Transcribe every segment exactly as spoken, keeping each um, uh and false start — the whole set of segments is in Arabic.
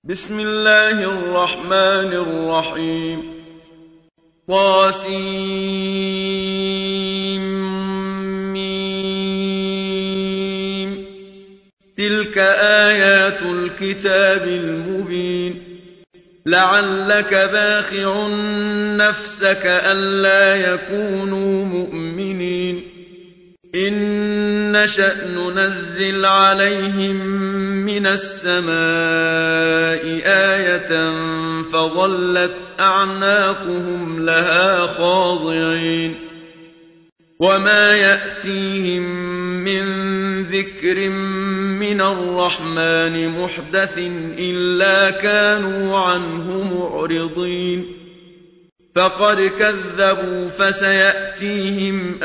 بسم الله الرحمن الرحيم طاسيم تلك آيات الكتاب المبين لعلك باخع نفسك ألا يكونوا مؤمنين إن نشأ ننزل عليهم من السماء آية فظلت أعناقهم لها خاضعين وما يأتيهم من ذكر من الرحمن محدث إلا كانوا عنه معرضين فقد كذبوا فسيأتيهم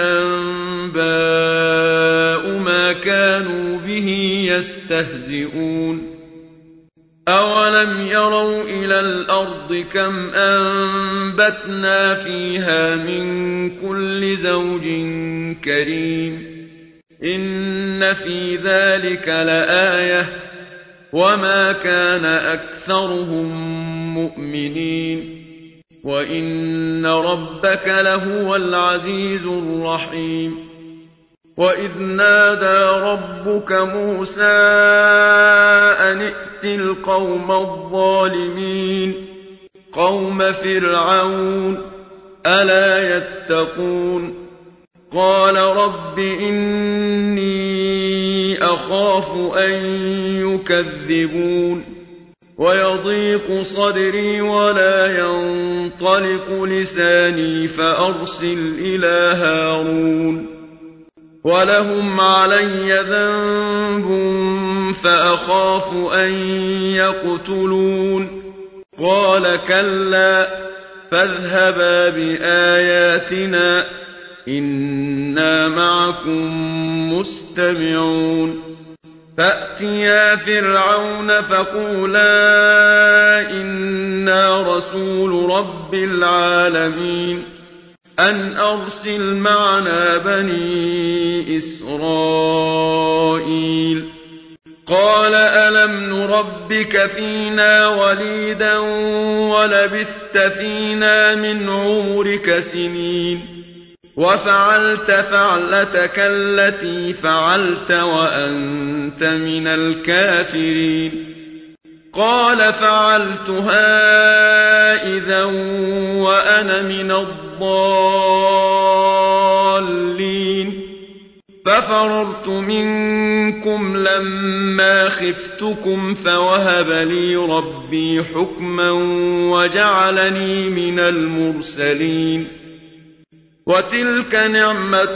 أنباء ما كانوا به يستهزئون أولم يروا إلى الأرض كم أنبتنا فيها من كل زوج كريم إن في ذلك لآية وما كان أكثرهم مؤمنين وإن ربك لهو العزيز الرحيم وإذ نادى ربك موسى أن ائت القوم الظالمين قوم فرعون ألا يتقون قال رب إني أخاف أن يكذبون ويضيق صدري ولا ينطلق لساني فأرسل إلى هارون ولهم علي ذنب فأخاف أن يقتلون قال كلا فاذهبا بآياتنا إنا معكم مستمعون فأتيا فرعون فقولا إنا رسول رب العالمين أن أرسل معنا بني إسرائيل قال ألم نربك فينا وليدا ولبثت فينا من عمرك سنين وفعلت فعلتك التي فعلت وأنت من الكافرين قال فعلتها إذا وأنا من الضالين ففررت منكم لما خفتكم فوهب لي ربي حكما وجعلني من المرسلين وتلك نعمة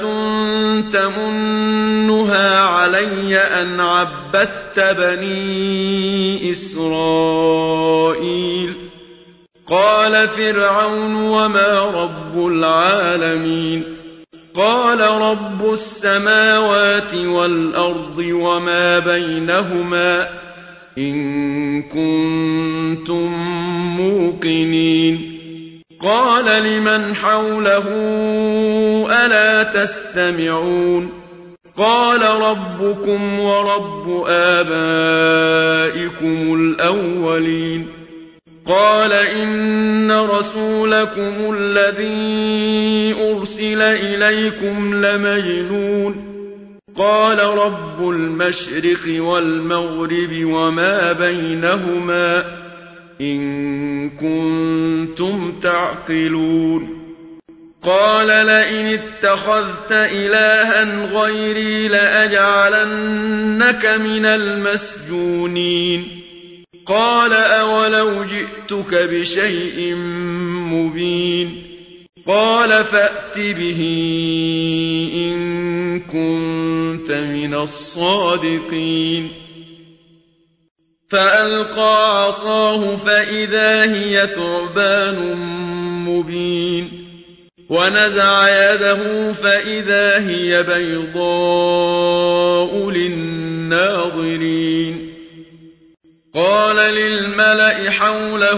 تمنها علي أن عبدت بني إسرائيل قال فرعون وما رب العالمين قال رب السماوات والأرض وما بينهما إن كنتم موقنين قال لمن حوله ألا تستمعون قال ربكم ورب آبائكم الأولين قال إن رسولكم الذي أرسل إليكم لمجنون قال رب المشرق والمغرب وما بينهما إن كنتم تعقلون قال لئن اتخذت إلها غيري لأجعلنك من المسجونين قال أولو جئتك بشيء مبين قال فأت به إن كنت من الصادقين فألقى عصاه فإذا هي ثعبان مبين ونزع يده فإذا هي بيضاء للناظرين قال للملأ حوله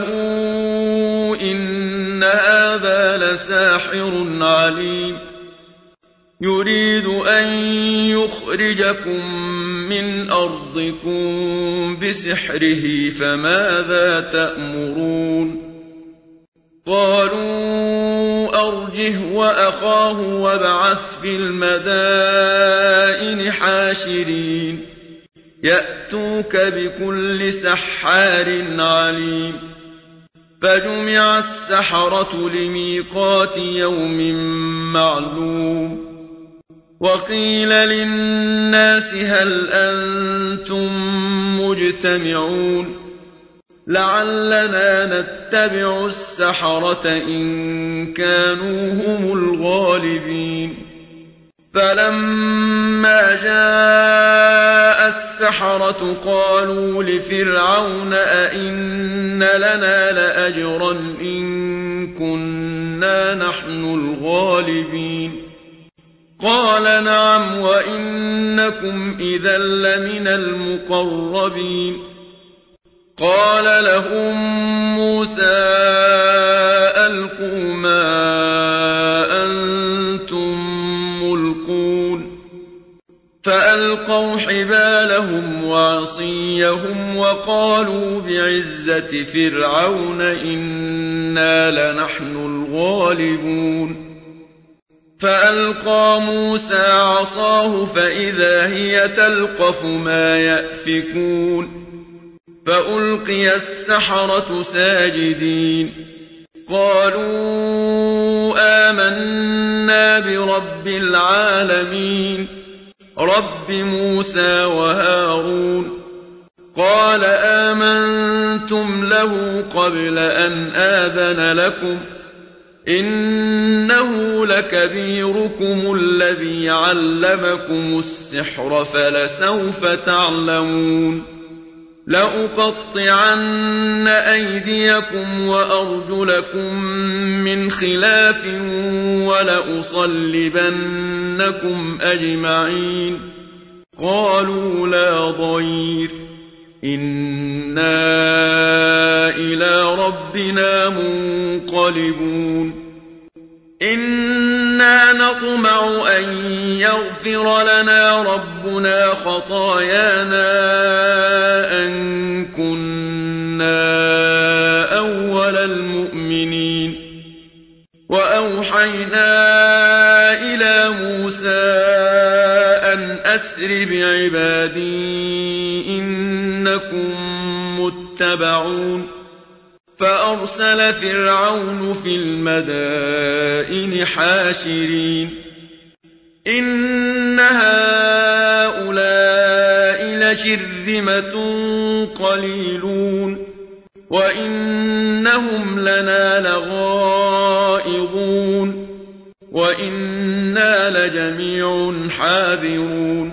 إن هذا لساحر عليم يريد أن يخرجكم من أرضكم بسحره فماذا تأمرون قالوا أرجه وأخاه وابعث في المدائن حاشرين يأتوك بكل سحار عليم فجمع السحرة لميقات يوم معلوم وقيل للناس هل أنتم مجتمعون لعلنا نتبع السحرة إن كانوا هم الغالبين فلما جاء السحرة قالوا لفرعون أئن لنا لأجرا إن كنا نحن الغالبين قال نعم وإنكم إذا لمن المقربين قال لهم موسى ألقوا ما أنتم ملقون فألقوا حبالهم وعصيهم وقالوا بعزة فرعون إنا لنحن الغالبون فألقى موسى عصاه فإذا هي تلقف ما يأفكون فألقي السحرة ساجدين قالوا آمنا برب العالمين رب موسى وهارون قال آمنتم له قبل أن آذن لكم إنه لكبيركم الذي علمكم السحر فلسوف تعلمون لأقطعن أيديكم وأرجلكم من خلاف ولأصلبنكم أجمعين قالوا لا ضير إنا إلى ربنا منقلبون إنا نطمع أن يغفر لنا ربنا خطايانا أن كنا أول المؤمنين وأوحينا إلى موسى أن أسر بعبادي إنكم متبعون فأرسل فرعون في المدائن حاشرين إن هؤلاء لشرذمة قليلون وإنهم لنا لغائظون وإنا لجميع حاذرون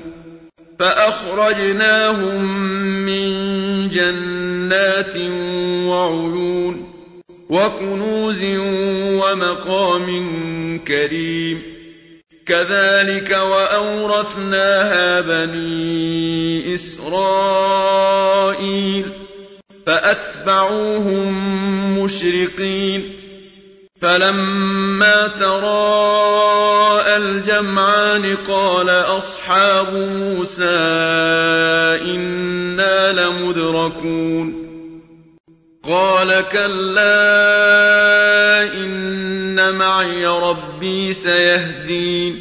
فأخرجناهم من جنات وعيون وكنوز ومقام كريم كذلك وأورثناها بني إسرائيل فأتبعوهم مشرقين فلما تراءى الجمعان قال أصحاب موسى إنا لمدركون قال كلا إن معي ربي سيهدين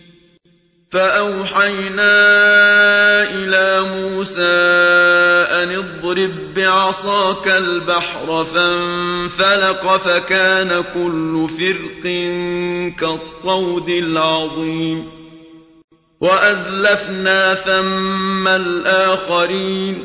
فأوحينا إلى موسى أن اضرب بعصاك البحر فانفلق فكان كل فرق كالطود العظيم وأزلفنا ثم الآخرين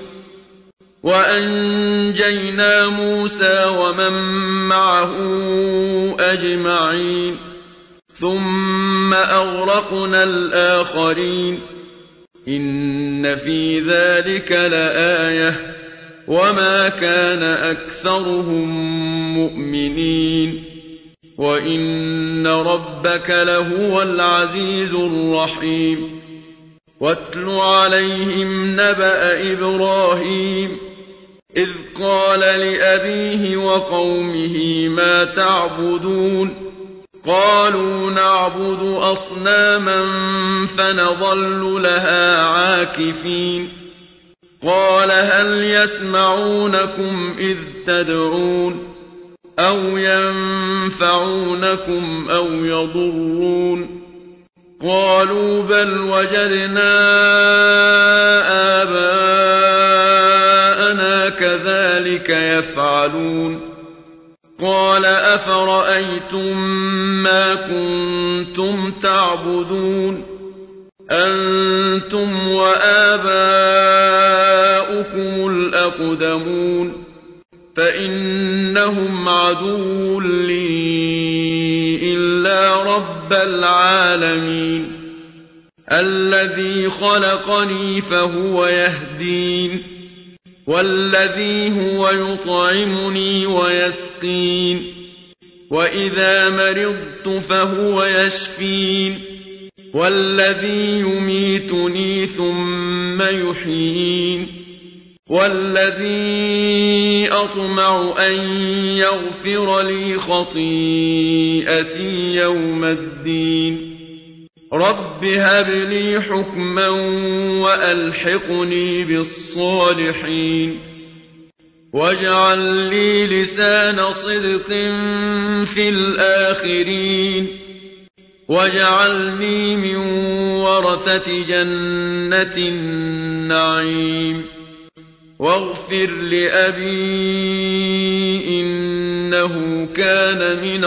وأنجينا موسى ومن معه أجمعين ثم أغرقنا الآخرين إن في ذلك لآية وما كان أكثرهم مؤمنين وإن ربك لهو العزيز الرحيم واتل عليهم نبأ إبراهيم إذ قال لأبيه وقومه ما تعبدون قالوا نعبد أصناما فنظل لها عاكفين قال هل يسمعونكم إذ تدعون أو ينفعونكم أو يضرون قالوا بل وجدنا آباءنا كذلك يفعلون قال أفرأيتم ما كنتم تعبدون أنتم وآباؤكم الأقدمون فإنهم عدو لي إلا رب العالمين الذي خلقني فهو يهدين والذي هو يطعمني ويسقين وإذا مرضت فهو يشفين والذي يميتني ثم يحيين والذي أطمع أن يغفر لي خطيئتي يوم الدين رب هب لي حكما وألحقني بالصالحين واجعل لي لسان صدق في الآخرين واجعلني من ورثة جنة النعيم واغفر لأبي إنه كان من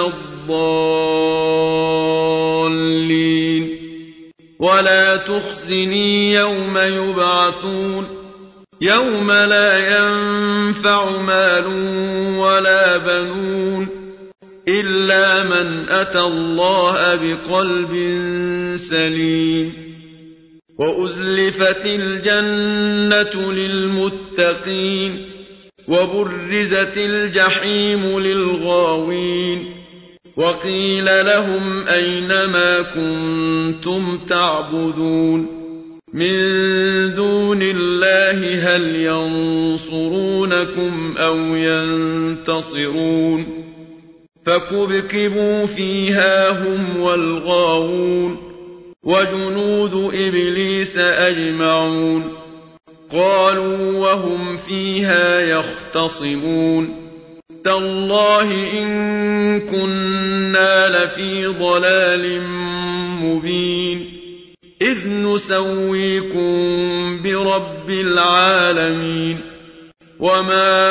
الضالين ولا تخزني يوم يبعثون يوم لا ينفع مال ولا بنون إلا من أتى الله بقلب سليم وأزلفت الجنة للمتقين وبرزت الجحيم للغاوين وقيل لهم أين ما كنتم تعبدون من دون الله هل ينصرونكم أو ينتصرون فكبكبوا فيها هم والغاوون وجنود إبليس أجمعون قالوا وهم فيها يختصمون تالله إن كنا لفي ضلال مبين إذ نسويكم برب العالمين وما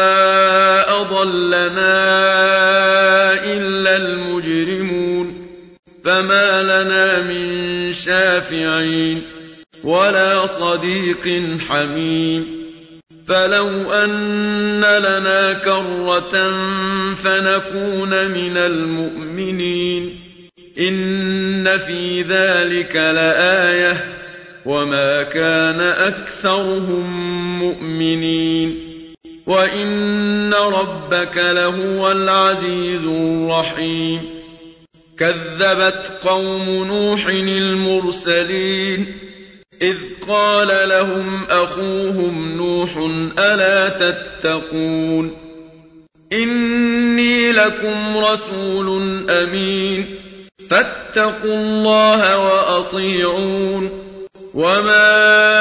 أضلنا إلا المجرمون فما لنا من شافعين ولا صديق حميم فلو أن لنا كرة فنكون من المؤمنين إن في ذلك لآية وما كان أكثرهم مؤمنين وإن ربك لهو العزيز الرحيم كذبت قوم نوح المرسلين إذ قال لهم أخوهم نوح ألا تتقون إني لكم رسول أمين فاتقوا الله وأطيعون وما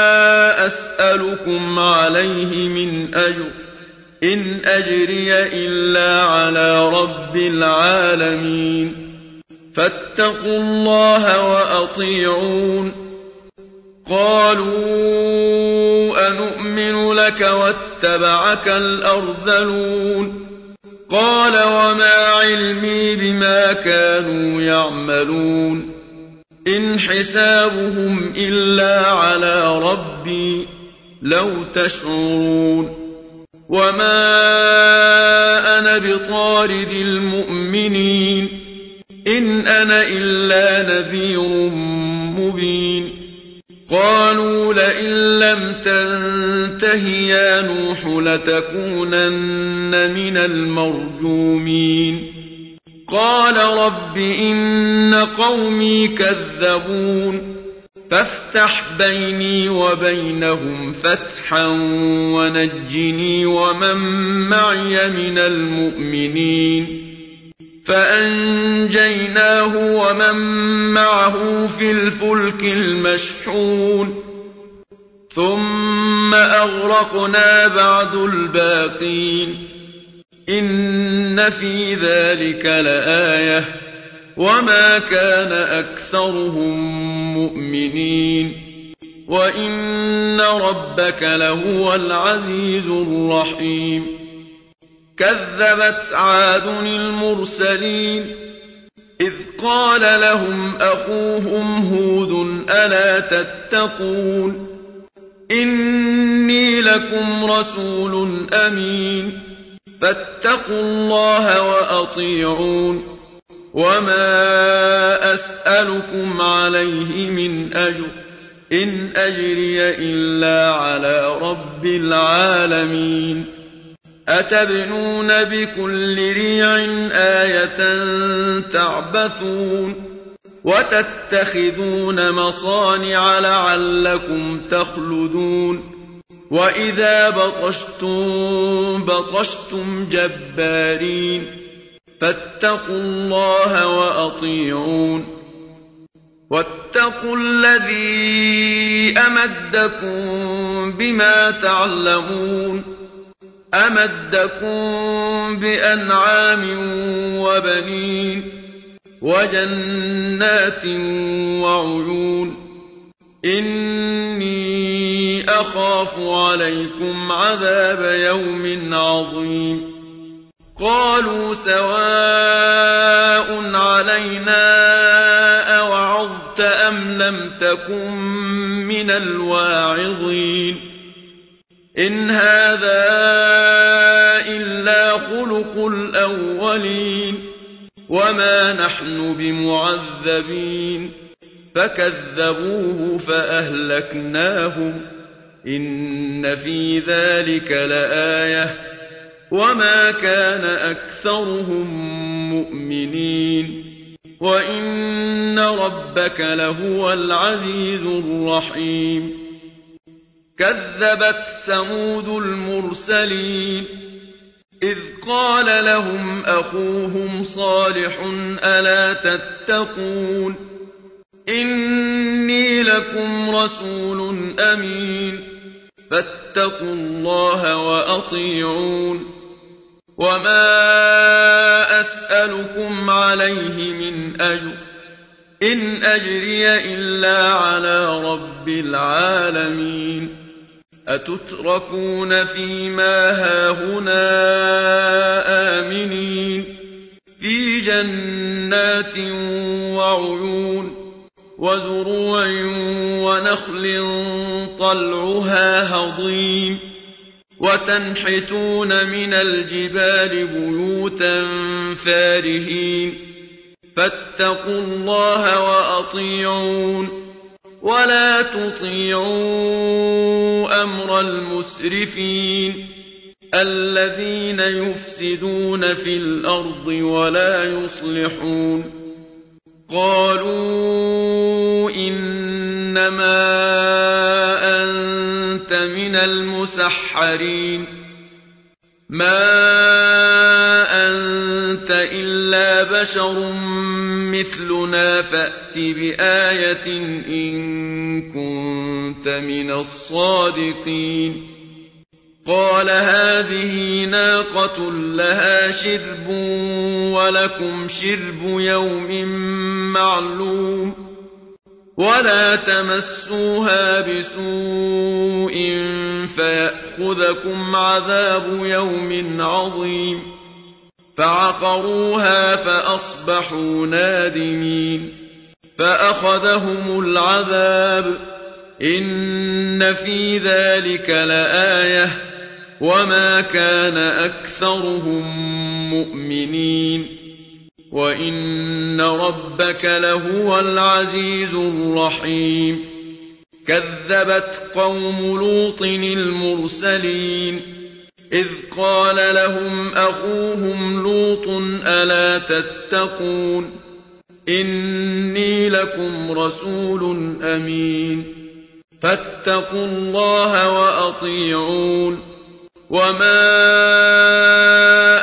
أسألكم عليه من أجر إن أجري إلا على رب العالمين فاتقوا الله وأطيعون قالوا أنؤمن لك واتبعك الأرذلون قال وما علمي بما كانوا يعملون إن حسابهم إلا على ربي لو تشعرون وما أنا بطارد المؤمنين إن أنا إلا نذير مبين قالوا لئن لم تنته يا نوح لتكونن من المرجومين قال رب إن قومي كذبون فافتح بيني وبينهم فتحا ونجني ومن معي من المؤمنين فأنجيناه ومن معه في الفلك المشحون ثم أغرقنا بعد الباقين إن في ذلك لآية وما كان أكثرهم مؤمنين وإن ربك لهو العزيز الرحيم كذبت عاد المرسلين إذ قال لهم أخوهم هود ألا تتقون إني لكم رسول أمين فاتقوا الله وأطيعون وما أسألكم عليه من أجر إن أجري إلا على رب العالمين أتبنون بكل ريع آية تعبثون وتتخذون مصانع لعلكم تخلدون وإذا بطشتم بطشتم جبارين فاتقوا الله وأطيعون واتقوا الذي أمدكم بما تعلمون أمدكم بأنعام وبنين وجنات وعيون إني أخاف عليكم عذاب يوم عظيم قالوا سواء علينا أوعظت أم لم تكن من الواعظين إن هذا إلا خلق الأولين وما نحن بمعذبين فكذبوه فأهلكناهم إن في ذلك لآية وما كان أكثرهم مؤمنين وإن ربك لهو العزيز الرحيم كذبت ثمود المرسلين إذ قال لهم أخوهم صالح ألا تتقون إني لكم رسول أمين فاتقوا الله وأطيعون وما أسألكم عليه من أجر إن أجري إلا على رب العالمين أتتركون فيما هاهنا آمنين في جنات وعيون وزروع ونخل طلعها هضيم وتنحتون من الجبال بيوتا فارهين فاتقوا الله وأطيعون ولا تطيعوا أمر المسرفين الذين يفسدون في الأرض ولا يصلحون قالوا إنما أنت من المسحرين ما أنت إلا بشر مثلنا فأت بآية إن كنت من الصادقين قال هذه ناقة لها شرب ولكم شرب يوم معلوم ولا تمسوها بسوء فيأخذكم عذاب يوم عظيم فعقروها فأصبحوا نادمين فأخذهم العذاب إن في ذلك لآية وما كان أكثرهم مؤمنين وإن ربك لهو العزيز الرحيم كذبت قوم لوط المرسلين إذ قال لهم أخوهم لوط ألا تتقون إني لكم رسول أمين فاتقوا الله وأطيعون وما أسألكم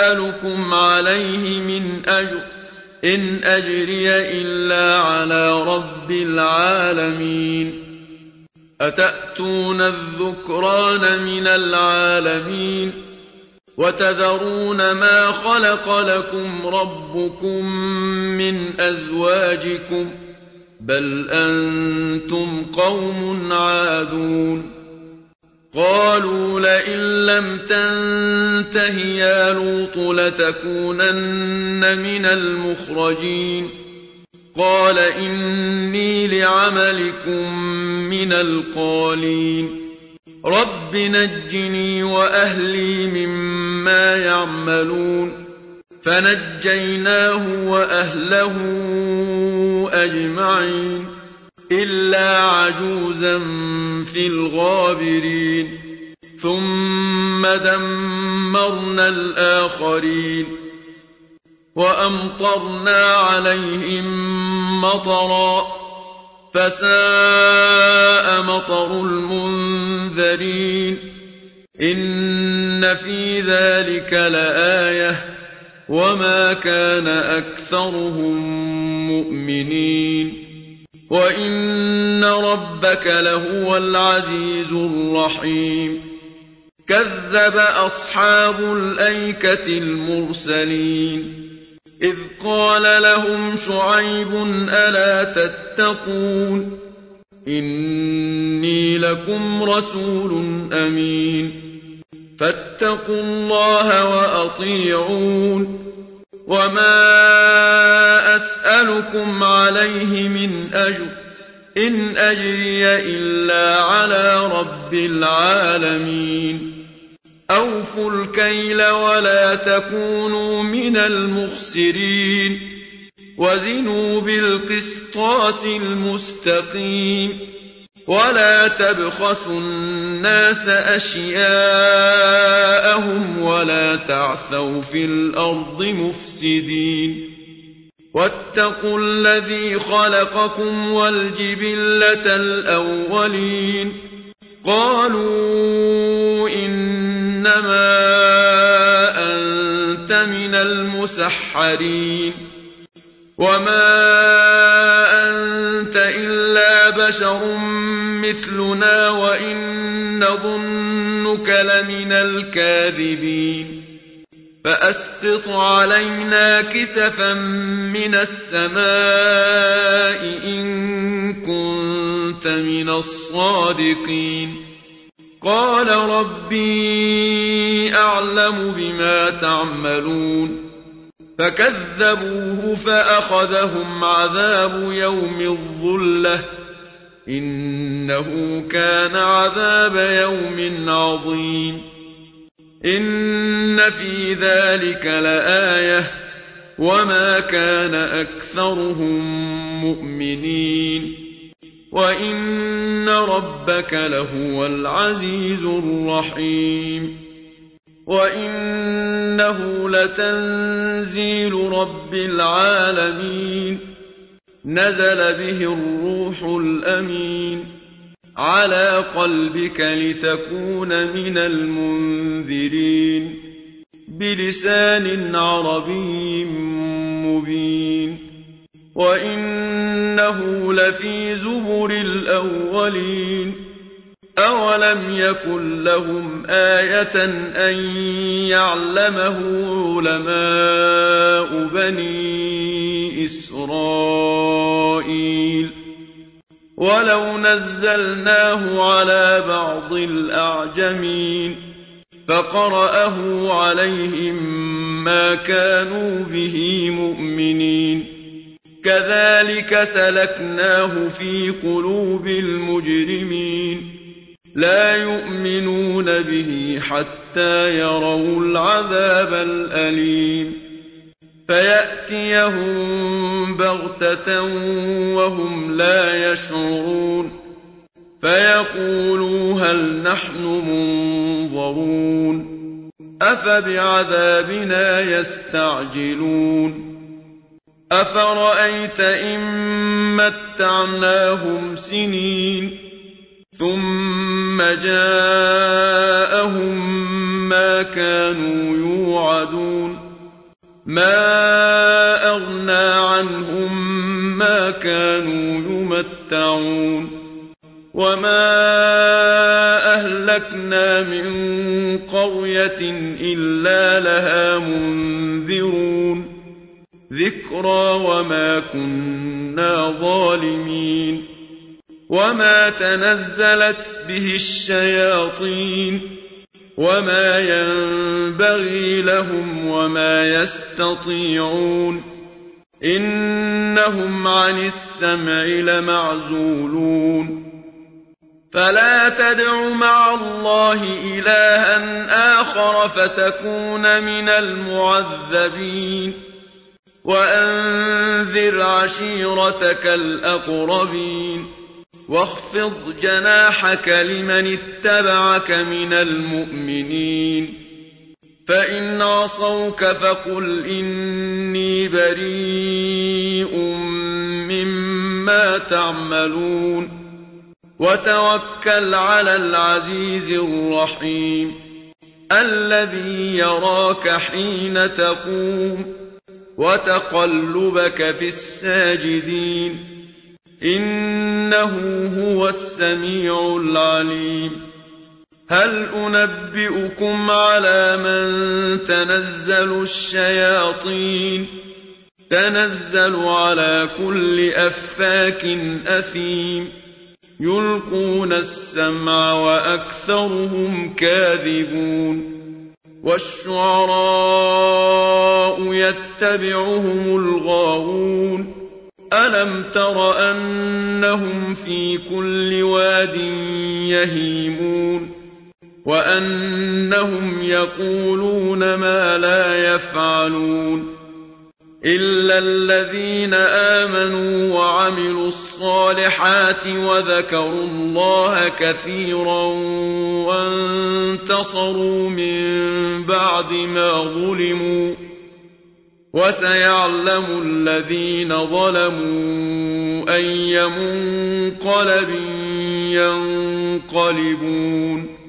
أسألكم عليه من أجر إن أجري إلا على رب العالمين أتأتون الذكران من العالمين وتذرون ما خلق لكم ربكم من أزواجكم بل أنتم قوم عادون قالوا لئن لم تنته يا لوط لتكونن من المخرجين قال إني لعملكم من القالين رب نجني وأهلي مما يعملون فنجيناه وأهله أجمعين إلا عجوزا في الغابرين ثم دمرنا الآخرين وأمطرنا عليهم مطرا فساء مطر المنذرين إن في ذلك لآية وما كان أكثرهم مؤمنين وإن ربك لهو العزيز الرحيم كذب أصحاب الأيكة المرسلين إذ قال لهم شعيب ألا تتقون إني لكم رسول أمين فاتقوا الله وأطيعون وما أسألكم عليه من أجر إن أجري إلا على رب العالمين أوفوا الكيل ولا تكونوا من المخسرين وزنوا بالقسطاس المستقيم ولا تبخسوا الناس أشياءهم ولا تعثوا في الأرض مفسدين واتقوا الذي خلقكم والجبلة الأولين قالوا إنما أنت من المسحرين وما أنت إلا بشر مثلنا وإن نظنك لمن الكاذبين فأسقط علينا كسفا من السماء إن كنت من الصادقين قال ربي أعلم بما تعملون فكذبوه فأخذهم عذاب يوم الظلة إنه كان عذاب يوم عظيم إن في ذلك لآية وما كان أكثرهم مؤمنين وإن ربك لهو العزيز الرحيم وإنه لتنزيل رب العالمين نزل به الروح الأمين على قلبك لتكون من المنذرين بلسان عربي مبين وإنه لفي زبر الأولين أولم يكن لهم آية أن يعلمه علماء بني إسرائيل ولو نزلناه على بعض الأعجمين فقرأه عليهم ما كانوا به مؤمنين كذلك سلكناه في قلوب المجرمين لا يؤمنون به حتى يروا العذاب الأليم فيأتيهم بغتة وهم لا يشعرون فيقولوا هل نحن منظرون أفبعذابنا يستعجلون أفرأيت إن متعناهم سنين ثم جاءهم ما كانوا يوعدون ما أغنى عنهم ما كانوا يمتعون وما أهلكنا من قرية إلا لها منذرون ذكرى وما كنا ظالمين وما تنزلت به الشياطين وما ينبغي لهم وما يستطيعون إنهم عن السمع لمعزولون فلا تدع مع الله إلها آخر فتكون من المعذبين وأنذر عشيرتك الأقربين واخفض جناحك لمن اتبعك من المؤمنين فإن عصوك فقل إني بريء مما تعملون وتوكل على العزيز الرحيم الذي يراك حين تقوم وتقلبك في الساجدين إنه هو السميع العليم هل أنبئكم على من تنزل الشياطين تنزل على كل أفاك أثيم يلقون السمع وأكثرهم كاذبون والشعراء يتبعهم الغاوون ألم تر أنهم في كل واد يهيمون وأنهم يقولون ما لا يفعلون إلا الذين آمنوا وعملوا الصالحات وذكروا الله كثيرا وانتصروا من بعد ما ظلموا وسيعلم الذين ظلموا أي منقلب ينقلبون